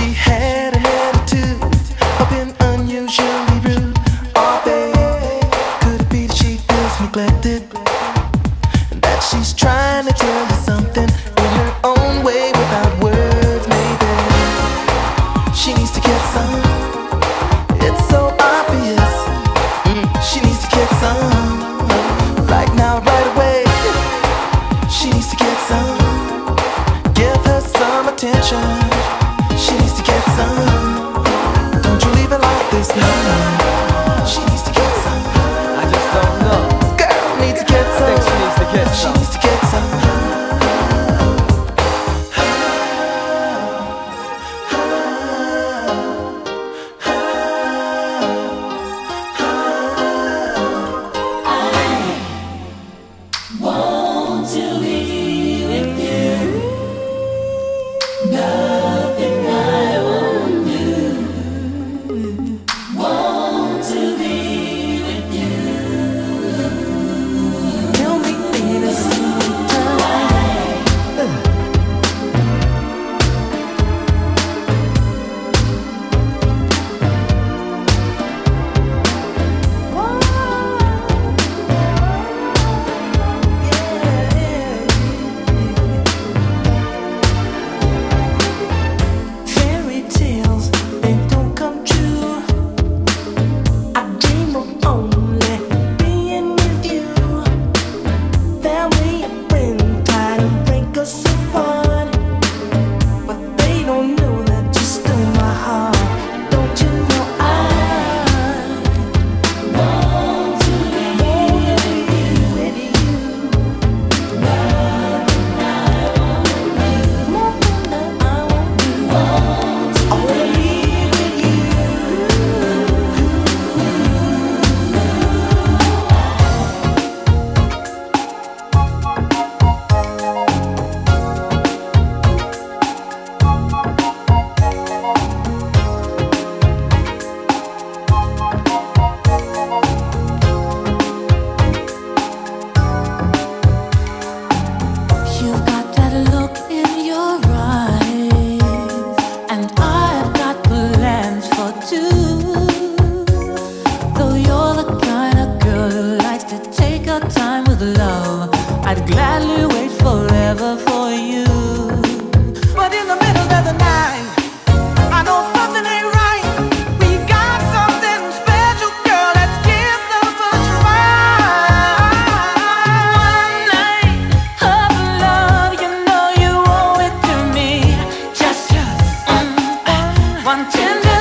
She had an attitude of being unusually rude. Oh babe, could it be that she feels neglected, and that she's trying to tell you something in her own way without words? Maybe she needs to get some. It's so obvious. She needs to get some right now, right away. She needs to get some. Give her some attention. She needs to get some. Don't you leave it like this, no. She needs to get some. I just don't know. Girl needs to get some. I think she needs to get She some. needs to get some. Want to be with you. Nothing I won't do. Want to be with you. Tell me, baby, fairy tales, they don't come true. I dream of only being with you. Family and friends try to break us apart, but they don't know that you stole my heart. Don't you know I Want to be wanna be with you? nothing I won't do. More than I want to. Want to I wanna be with you. You've got that look in your eyes, and I've got plans for two. Though you're the kind of girl who likes to take her time with love, I'd gladly wait forever for you. But in the middle of the night, I know something ain't right. We got something special, girl. Let's give love a try. One night of love, you know you owe it to me. Just one tender